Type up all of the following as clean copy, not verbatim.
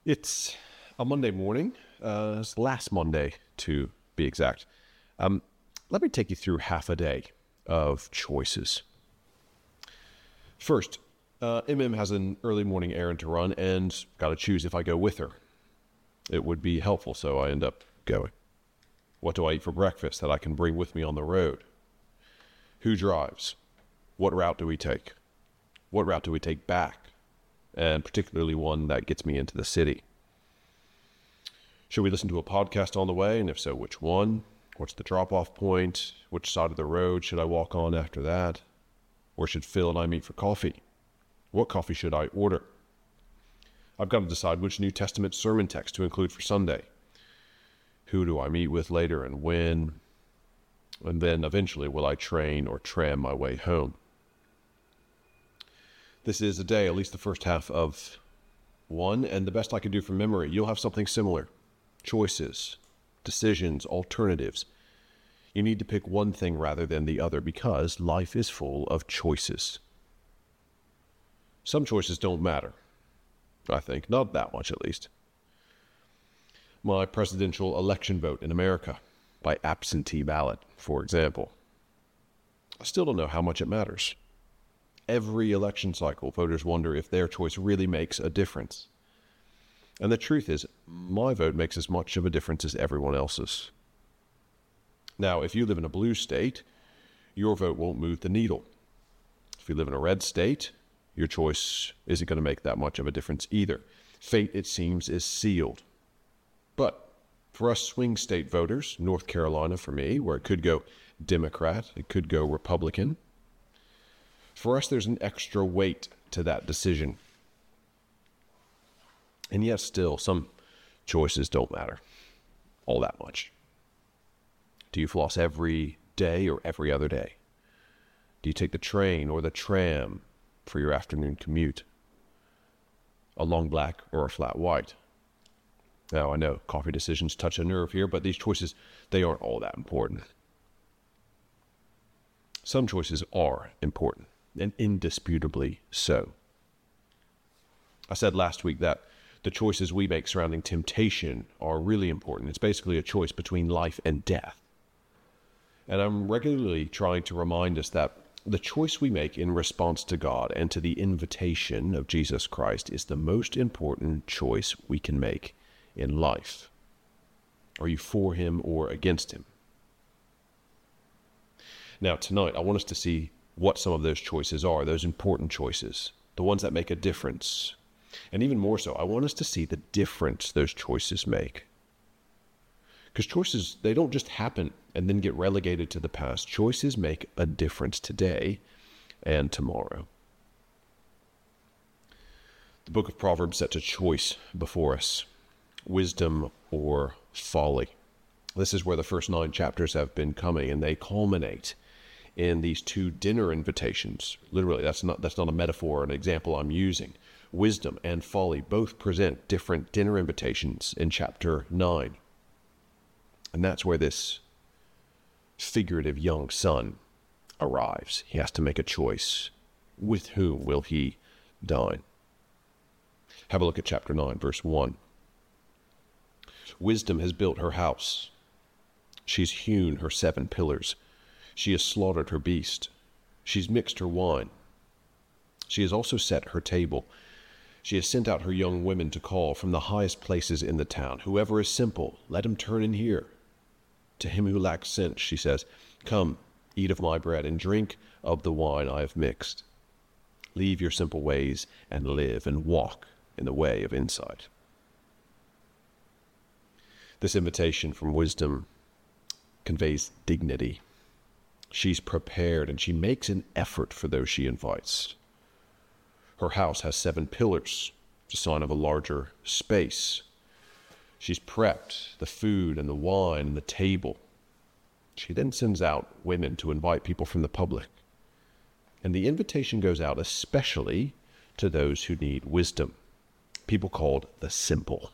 It's a Monday morning. It's last Monday, to be exact. Let me take you through half a day of choices. First, MM has an early morning errand to run and got to choose if I go with her. It would be helpful, so I end up going. What do I eat for breakfast that I can bring with me on the road? Who drives? What route do we take? What route do we take back? And particularly one that gets me into the city. Should we listen to a podcast on the way? And if so, which one? What's the drop-off point? Which side of the road should I walk on after that? Where should Phil and I meet for coffee? What coffee should I order? I've got to decide which New Testament sermon text to include for Sunday. Who do I meet with later and when? And then eventually will I train or tram my way home? This is a day, at least the first half of one, and the best I can do from memory. You'll have something similar. Choices, decisions, alternatives. You need to pick one thing rather than the other because life is full of choices. Some choices don't matter, I think. Not that much, at least. My presidential election vote in America by absentee ballot, for example. I still don't know how much it matters. Every election cycle, voters wonder if their choice really makes a difference. And the truth is, my vote makes as much of a difference as everyone else's. Now, if you live in a blue state, your vote won't move the needle. If you live in a red state, your choice isn't going to make that much of a difference either. Fate, it seems, is sealed. But for us swing state voters, North Carolina for me, where it could go Democrat, it could go Republican, for us, there's an extra weight to that decision. And yet still, some choices don't matter all that much. Do you floss every day or every other day? Do you take the train or the tram for your afternoon commute? A long black or a flat white? Now, I know coffee decisions touch a nerve here, but these choices, they aren't all that important. Some choices are important. And indisputably so. I said last week that the choices we make surrounding temptation are really important. It's basically a choice between life and death. And I'm regularly trying to remind us that the choice we make in response to God and to the invitation of Jesus Christ is the most important choice we can make in life. Are you for him or against him? Now, tonight, I want us to see what some of those choices are, those important choices, the ones that make a difference. And even more so, I want us to see the difference those choices make. Because choices, they don't just happen and then get relegated to the past. Choices make a difference today and tomorrow. The book of Proverbs sets a choice before us, wisdom or folly. This is where the first 9 chapters have been coming, and they culminate in these 2 dinner invitations. Literally, that's not a metaphor or an example I'm using. Wisdom and folly both present different dinner invitations in chapter 9. And that's where this figurative young son arrives. He has to make a choice. With whom will he dine? Have a look at chapter 9, verse 1. Wisdom has built her house. She's hewn her 7 pillars. She has slaughtered her beast. She's mixed her wine. She has also set her table. She has sent out her young women to call from the highest places in the town. Whoever is simple, let him turn in here. To him who lacks sense, she says, come, eat of my bread and drink of the wine I have mixed. Leave your simple ways and live and walk in the way of insight. This invitation from wisdom conveys dignity. She's prepared, and she makes an effort for those she invites. Her house has 7 pillars, a sign of a larger space. She's prepped the food and the wine and the table. She then sends out women to invite people from the public. And the invitation goes out especially to those who need wisdom, people called the simple.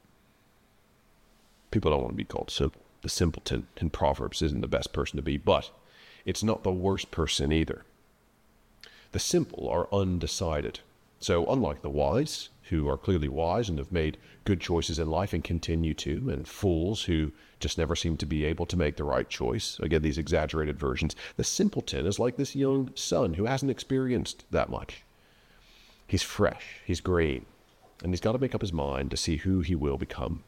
People don't want to be called simple. The simpleton in Proverbs isn't the best person to be, but it's not the worst person either. The simple are undecided. So unlike the wise, who are clearly wise and have made good choices in life and continue to, and fools who just never seem to be able to make the right choice. Again, these exaggerated versions. The simpleton is like this young son who hasn't experienced that much. He's fresh, he's green, and he's got to make up his mind to see who he will become.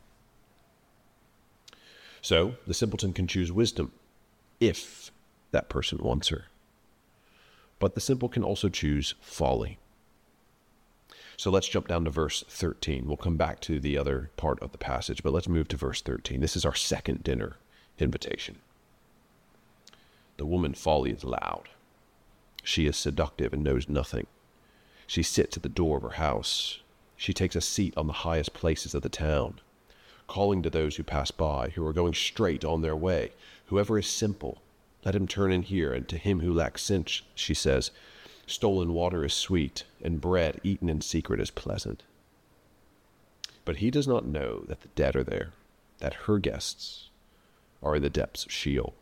So the simpleton can choose wisdom if that person wants her. But the simple can also choose folly. So let's jump down to verse 13. We'll come back to the other part of the passage, but let's move to verse 13. This is our second dinner invitation. The woman folly is loud. She is seductive and knows nothing. She sits at the door of her house. She takes a seat on the highest places of the town, calling to those who pass by, who are going straight on their way. Whoever is simple, let him turn in here, and to him who lacks sense, she says, stolen water is sweet, and bread eaten in secret is pleasant. But he does not know that the dead are there, that her guests are in the depths of Sheol.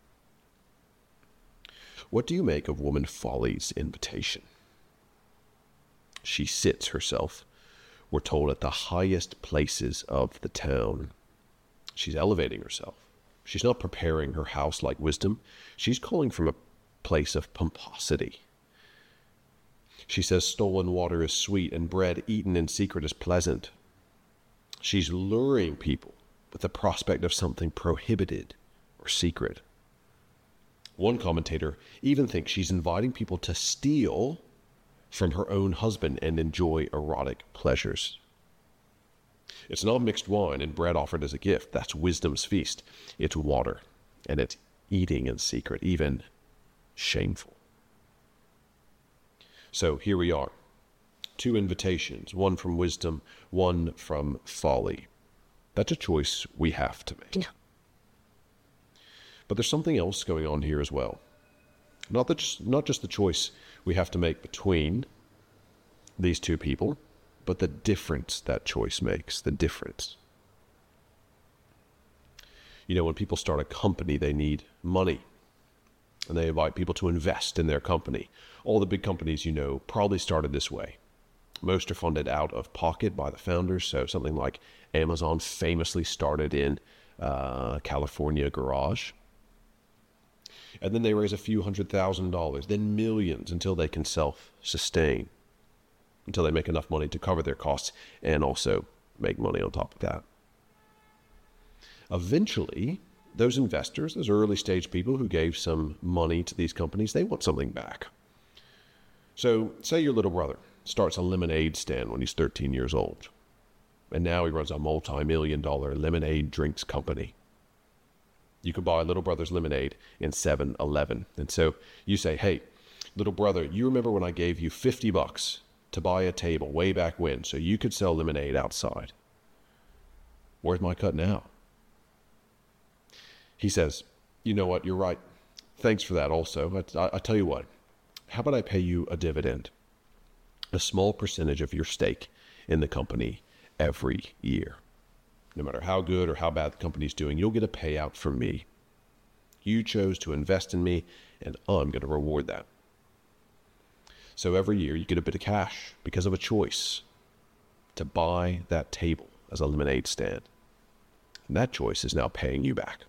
What do you make of woman Folly's invitation? She sits herself, we're told, at the highest places of the town. She's elevating herself. She's not preparing her house like wisdom. She's calling from a place of pomposity. She says stolen water is sweet and bread eaten in secret is pleasant. She's luring people with the prospect of something prohibited or secret. One commentator even thinks she's inviting people to steal from her own husband and enjoy erotic pleasures. It's not mixed wine and bread offered as a gift. That's wisdom's feast. It's water, and it's eating in secret, even shameful. So here we are. Two invitations, one from wisdom, one from folly. That's a choice we have to make. Yeah. But there's something else going on here as well. Not just the choice we have to make between these two people, but the difference that choice makes, the difference. You know, when people start a company, they need money, and they invite people to invest in their company. All the big companies, you know, probably started this way. Most are funded out of pocket by the founders, so something like Amazon famously started in California garage. And then they raise a few $100,000, then millions, until they can self-sustain, until they make enough money to cover their costs and also make money on top of that. Eventually, those investors, those early stage people who gave some money to these companies, they want something back. So say your little brother starts a lemonade stand when he's 13 years old, and now he runs a multi-million-dollar lemonade drinks company. You could buy little brother's lemonade in 7-Eleven. And so you say, hey, little brother, you remember when I gave you $50 to buy a table way back when so you could sell lemonade outside? Where's my cut now? He says, you know what, you're right. Thanks for that also. I tell you what, how about I pay you a dividend, a small percentage of your stake in the company every year? No matter how good or how bad the company's doing, you'll get a payout from me. You chose to invest in me, and I'm going to reward that. So every year you get a bit of cash because of a choice to buy that table as a lemonade stand. And that choice is now paying you back.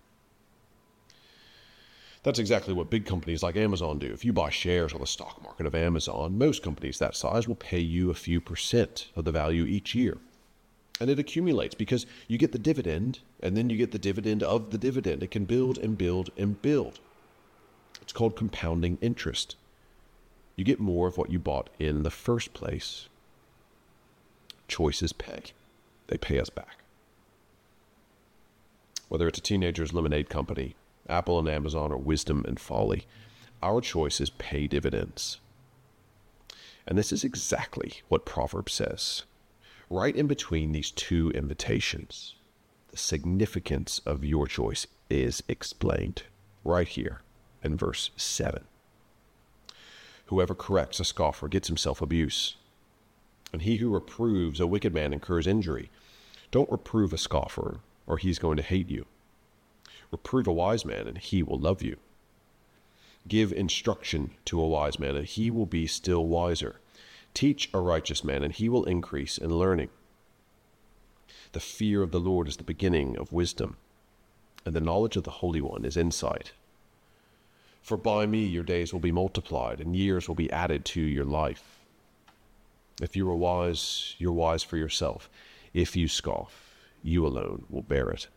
That's exactly what big companies like Amazon do. If you buy shares on the stock market of Amazon, most companies that size will pay you a few % of the value each year. And it accumulates because you get the dividend, and then you get the dividend of the dividend. It can build and build and build. It's called compounding interest. You get more of what you bought in the first place. Choices pay. They pay us back. Whether it's a teenager's lemonade company, Apple and Amazon, or wisdom and folly, our choices pay dividends. And this is exactly what Proverbs says. Right in between these two invitations, the significance of your choice is explained right here in verse 7. Whoever corrects a scoffer gets himself abuse, and he who reproves a wicked man incurs injury. Don't reprove a scoffer, or he's going to hate you. Reprove a wise man, and he will love you. Give instruction to a wise man, and he will be still wiser. Teach a righteous man, and he will increase in learning. The fear of the Lord is the beginning of wisdom, and the knowledge of the Holy One is insight. For by me your days will be multiplied, and years will be added to your life. If you are wise, you're wise for yourself. If you scoff, you alone will bear it.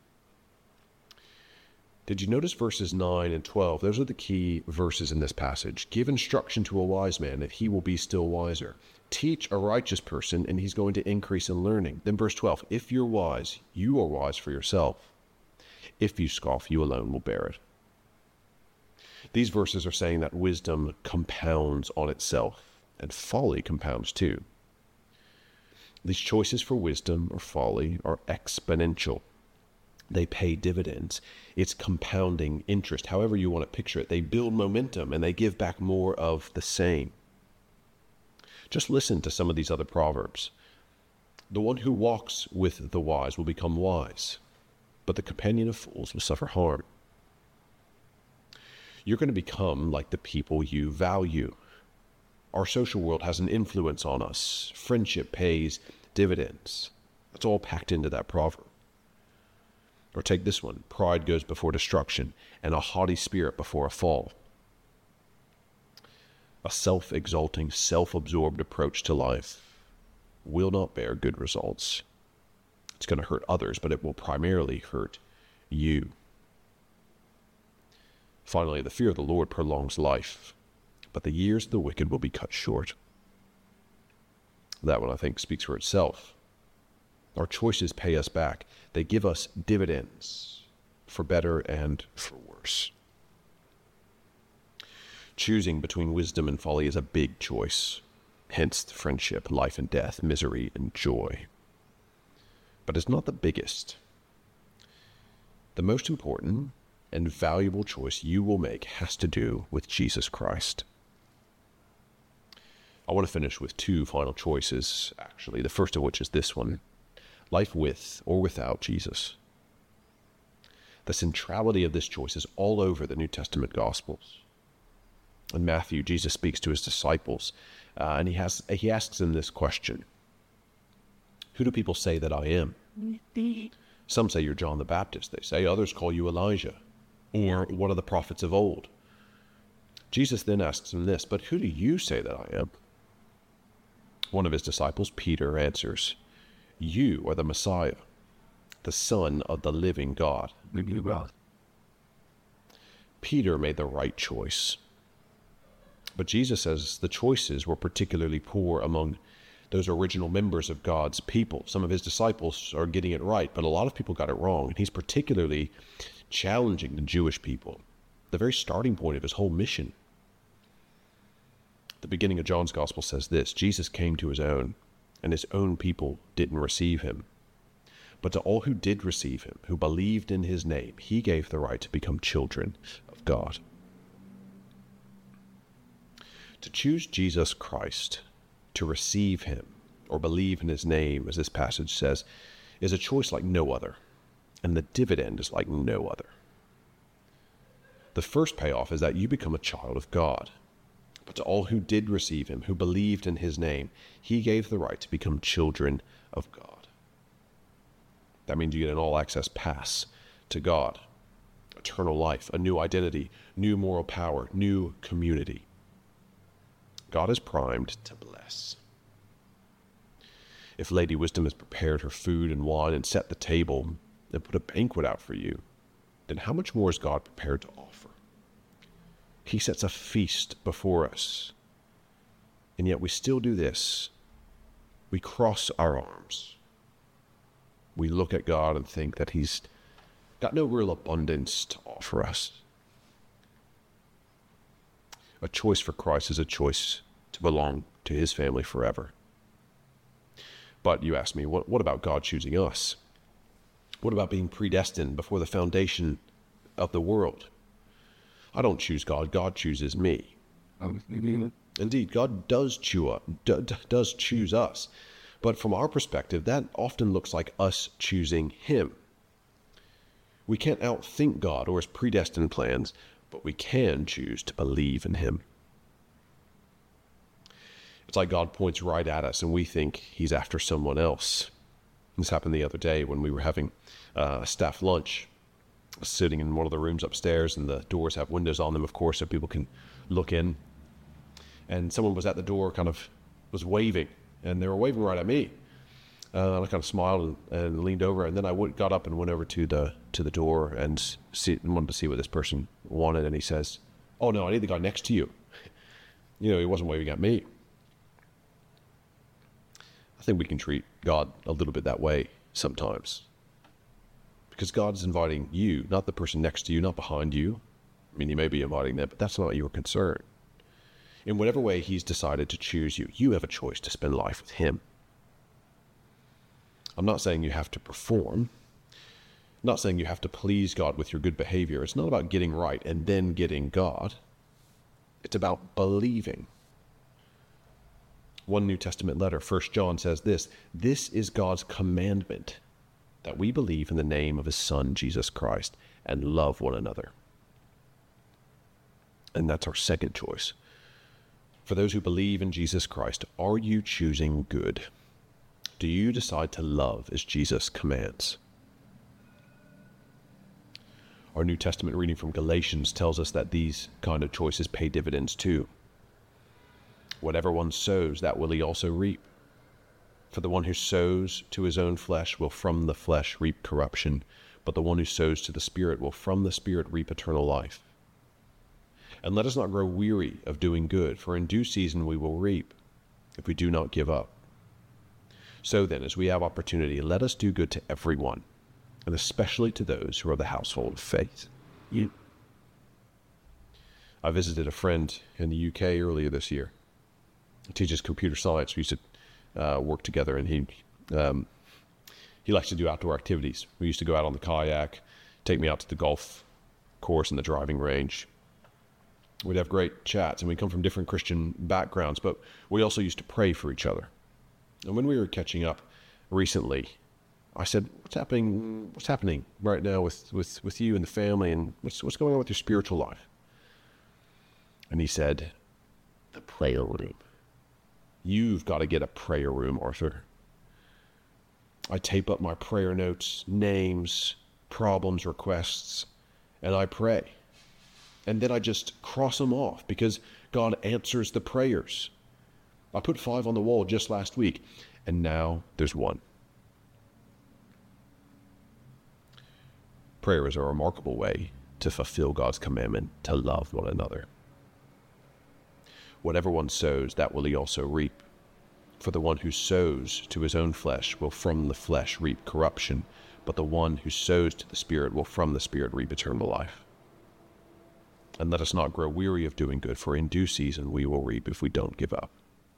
Did you notice verses 9 and 12? Those are the key verses in this passage. Give instruction to a wise man, and he will be still wiser. Teach a righteous person, and he's going to increase in learning. Then verse 12, if you're wise, you are wise for yourself. If you scoff, you alone will bear it. These verses are saying that wisdom compounds on itself, and folly compounds too. These choices for wisdom or folly are exponential. They pay dividends. It's compounding interest, however you want to picture it. They build momentum, and they give back more of the same. Just listen to some of these other proverbs. The one who walks with the wise will become wise, but the companion of fools will suffer harm. You're going to become like the people you value. Our social world has an influence on us. Friendship pays dividends. That's all packed into that proverb. Or take this one, pride goes before destruction, and a haughty spirit before a fall. A self-exalting, self-absorbed approach to life will not bear good results. It's going to hurt others, but it will primarily hurt you. Finally, the fear of the Lord prolongs life, but the years of the wicked will be cut short. That one, I think, speaks for itself. Our choices pay us back. They give us dividends, for better and for worse. Choosing between wisdom and folly is a big choice. Hence the friendship, life and death, misery and joy. But it's not the biggest. The most important and valuable choice you will make has to do with Jesus Christ. I want to finish with two final choices, actually. The first of which is this one. Life with or without Jesus. The centrality of this choice is all over the New Testament Gospels. In Matthew, Jesus speaks to his disciples, and he asks them this question. Who do people say that I am? Some say you're John the Baptist, they say. Others call you Elijah, or one of the prophets of old. Jesus then asks them this, but who do you say that I am? One of his disciples, Peter, answers, you are the Messiah, the Son of the living God. Peter made the right choice. But Jesus says the choices were particularly poor among those original members of God's people. Some of his disciples are getting it right, but a lot of people got it wrong. And he's particularly challenging the Jewish people, the very starting point of his whole mission. The beginning of John's Gospel says this, Jesus came to his own, and his own people didn't receive him. But to all who did receive him, who believed in his name, he gave the right to become children of God. To choose Jesus Christ, to receive him, or believe in his name, as this passage says, is a choice like no other, and the dividend is like no other. The first payoff is that you become a child of God. But to all who did receive him, who believed in his name, he gave the right to become children of God. That means you get an all-access pass to God, eternal life, a new identity, new moral power, new community. God is primed to bless. If Lady Wisdom has prepared her food and wine and set the table and put a banquet out for you, then how much more is God prepared to offer? He sets a feast before us. And yet we still do this. We cross our arms. We look at God and think that he's got no real abundance to offer us. A choice for Christ is a choice to belong to his family forever. But you ask me, what about God choosing us? What about being predestined before the foundation of the world? I don't choose God. God chooses me. Indeed, God does choose us. But from our perspective, that often looks like us choosing him. We can't outthink God or his predestined plans, but we can choose to believe in him. It's like God points right at us and we think he's after someone else. This happened the other day when we were having staff lunch, sitting in one of the rooms upstairs, and the doors have windows on them, of course, so people can look in. And someone was at the door, kind of was waving, and they were waving right at me. And I kind of smiled and leaned over, and then I got up and went over to the door and wanted to see what this person wanted. And he says, "Oh no, I need the guy next to you." He wasn't waving at me. I think we can treat God a little bit that way sometimes, because God's inviting you, not the person next to you, not behind you. I mean, you may be inviting them, but that's not your concern. In whatever way he's decided to choose you, you have a choice to spend life with him. I'm not saying you have to perform. I'm not saying you have to please God with your good behavior. It's not about getting right and then getting God. It's about believing. One New Testament letter, 1 John, says this: "This is God's commandment, that we believe in the name of his Son, Jesus Christ, and love one another." And that's our second choice. For those who believe in Jesus Christ, are you choosing good? Do you decide to love as Jesus commands? Our New Testament reading from Galatians tells us that these kind of choices pay dividends too. Whatever one sows, that will he also reap. For the one who sows to his own flesh will from the flesh reap corruption, but the one who sows to the Spirit will from the Spirit reap eternal life. And let us not grow weary of doing good, for in due season we will reap, if we do not give up. So then, as we have opportunity, let us do good to everyone, and especially to those who are the household of faith. I visited a friend in the UK earlier this year. He teaches computer science. We used to work together, and he likes to do outdoor activities. We used to go out on the kayak, take me out to the golf course and the driving range. We'd have great chats, and we come from different Christian backgrounds, but we also used to pray for each other. And when we were catching up recently, I said, "What's happening right now with you and the family, and what's going on with your spiritual life?" And he said, "The prayer room. You've got to get a prayer room, Arthur. I tape up my prayer notes, names, problems, requests, and I pray. And then I just cross them off because God answers the prayers. I put 5 on the wall just last week, and now there's 1. Prayer is a remarkable way to fulfill God's commandment to love one another. Whatever one sows, that will he also reap. For the one who sows to his own flesh will from the flesh reap corruption, but the one who sows to the Spirit will from the Spirit reap eternal life. And let us not grow weary of doing good, for in due season we will reap if we don't give up."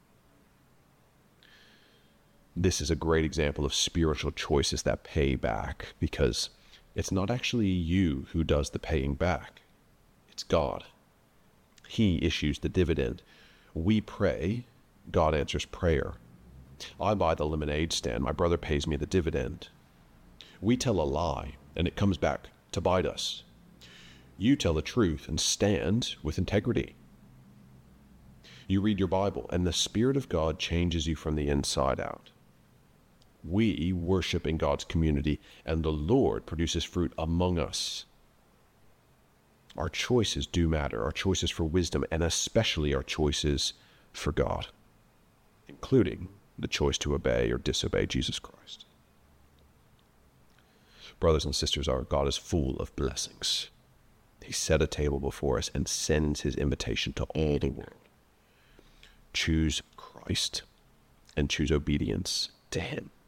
This is a great example of spiritual choices that pay back, because it's not actually you who does the paying back. It's God. He issues the dividend. We pray, God answers prayer. I buy the lemonade stand, my brother pays me the dividend. We tell a lie, and it comes back to bite us. You tell the truth and stand with integrity. You read your Bible, and the Spirit of God changes you from the inside out. We worship in God's community, and the Lord produces fruit among us. Our choices do matter, our choices for wisdom, and especially our choices for God, including the choice to obey or disobey Jesus Christ. Brothers and sisters, our God is full of blessings. He set a table before us and sends his invitation to all the world. Choose Christ and choose obedience to him.